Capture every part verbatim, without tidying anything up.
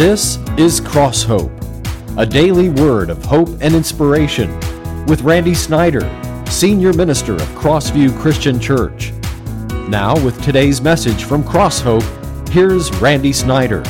This is Cross Hope, a daily word of hope and inspiration with Randy Snyder, Senior Minister of Crossview Christian Church. Now with today's message from Cross Hope, here's Randy Snyder.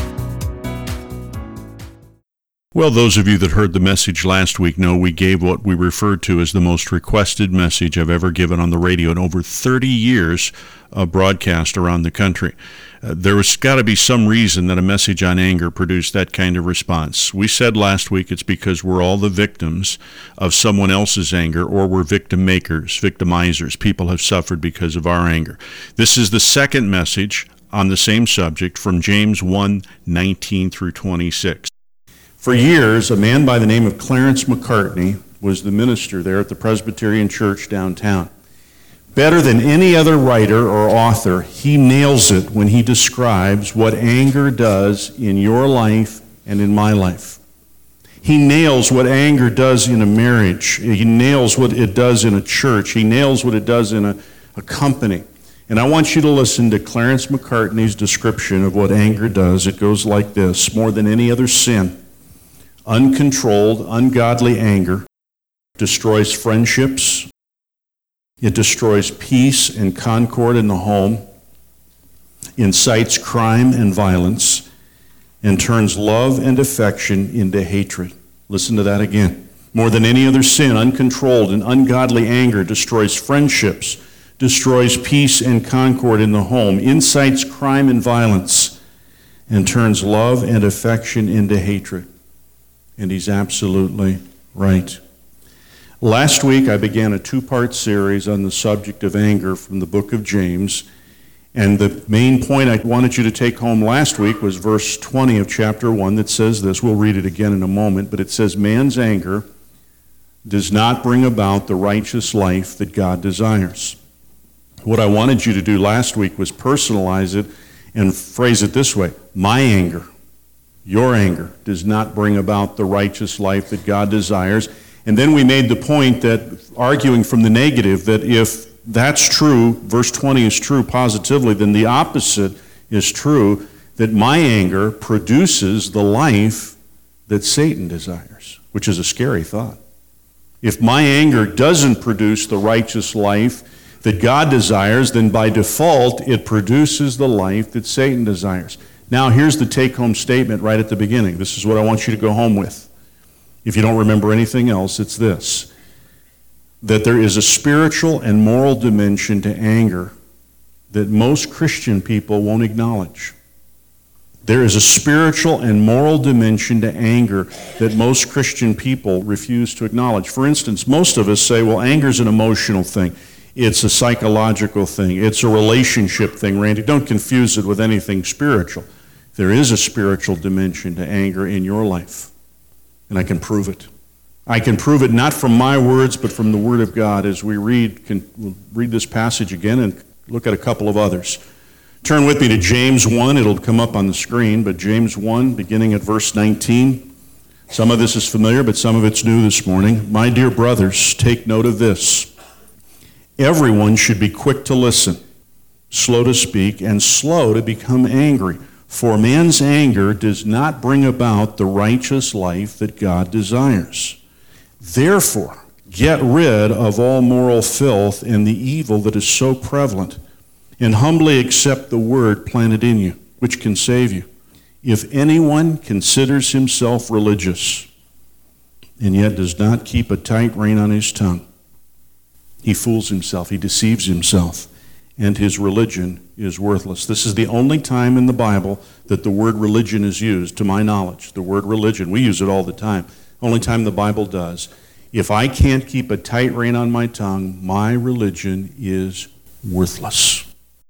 Well, those of you that heard the message last week know we gave what we referred to as the most requested message I've ever given on the radio in over thirty years of broadcast around the country. Uh, there was got to be some reason that a message on anger produced that kind of response. We said last week it's because we're all the victims of someone else's anger, or we're victim makers, victimizers. People have suffered because of our anger. This is the second message on the same subject from James one, nineteen through twenty-six. For years, a man by the name of Clarence McCartney was the minister there at the Presbyterian Church downtown. Better than any other writer or author, he nails it when he describes what anger does in your life and in my life. He nails what anger does in a marriage. He nails what it does in a church. He nails what it does in a, a company. And I want you to listen to Clarence McCartney's description of what anger does. It goes like this: more than any other sin, uncontrolled, ungodly anger destroys friendships. It destroys peace and concord in the home, incites crime and violence, and turns love and affection into hatred. Listen to that again. More than any other sin, uncontrolled and ungodly anger destroys friendships, destroys peace and concord in the home, incites crime and violence, and turns love and affection into hatred. And he's absolutely right. Last week, I began a two-part series on the subject of anger from the book of James, and the main point I wanted you to take home last week was verse twenty of chapter one that says this. We'll read it again in a moment, but it says, "Man's anger does not bring about the righteous life that God desires." What I wanted you to do last week was personalize it and phrase it this way: my anger, your anger, does not bring about the righteous life that God desires. And then we made the point that, arguing from the negative, that if that's true, verse twenty is true positively, then the opposite is true, that my anger produces the life that Satan desires, which is a scary thought. If my anger doesn't produce the righteous life that God desires, then by default it produces the life that Satan desires. Now here's the take-home statement right at the beginning. This is what I want you to go home with. If you don't remember anything else, it's this: that there is a spiritual and moral dimension to anger that most Christian people won't acknowledge. There is a spiritual and moral dimension to anger that most Christian people refuse to acknowledge. For instance, most of us say, well, anger's an emotional thing. It's a psychological thing. It's a relationship thing, Randy. Don't confuse it with anything spiritual. There is a spiritual dimension to anger in your life. And I can prove it. I can prove it not from my words, but from the Word of God as we read, can, we'll read this passage again and look at a couple of others. Turn with me to James one. It'll come up on the screen, but James one, beginning at verse nineteen. Some of this is familiar, but some of it's new this morning. "My dear brothers, take note of this. Everyone should be quick to listen, slow to speak, and slow to become angry. For man's anger does not bring about the righteous life that God desires. Therefore, get rid of all moral filth and the evil that is so prevalent, and humbly accept the word planted in you, which can save you. If anyone considers himself religious, and yet does not keep a tight rein on his tongue, he fools himself, he deceives himself, and his religion is worthless." This is the only time in the Bible that the word religion is used, to my knowledge. The word religion, we use it all the time. Only time the Bible does. If I can't keep a tight rein on my tongue, my religion is worthless.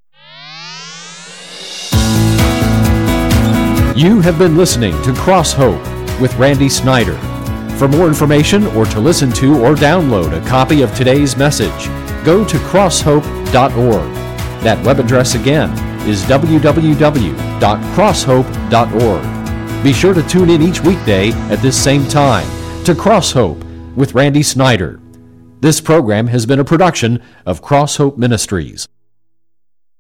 You have been listening to Cross Hope with Randy Snyder. For more information or to listen to or download a copy of today's message, go to cross hope dot org. That web address again is w w w dot cross hope dot org. Be sure to tune in each weekday at this same time to Cross Hope with Randy Snyder. This program has been a production of Cross Hope Ministries.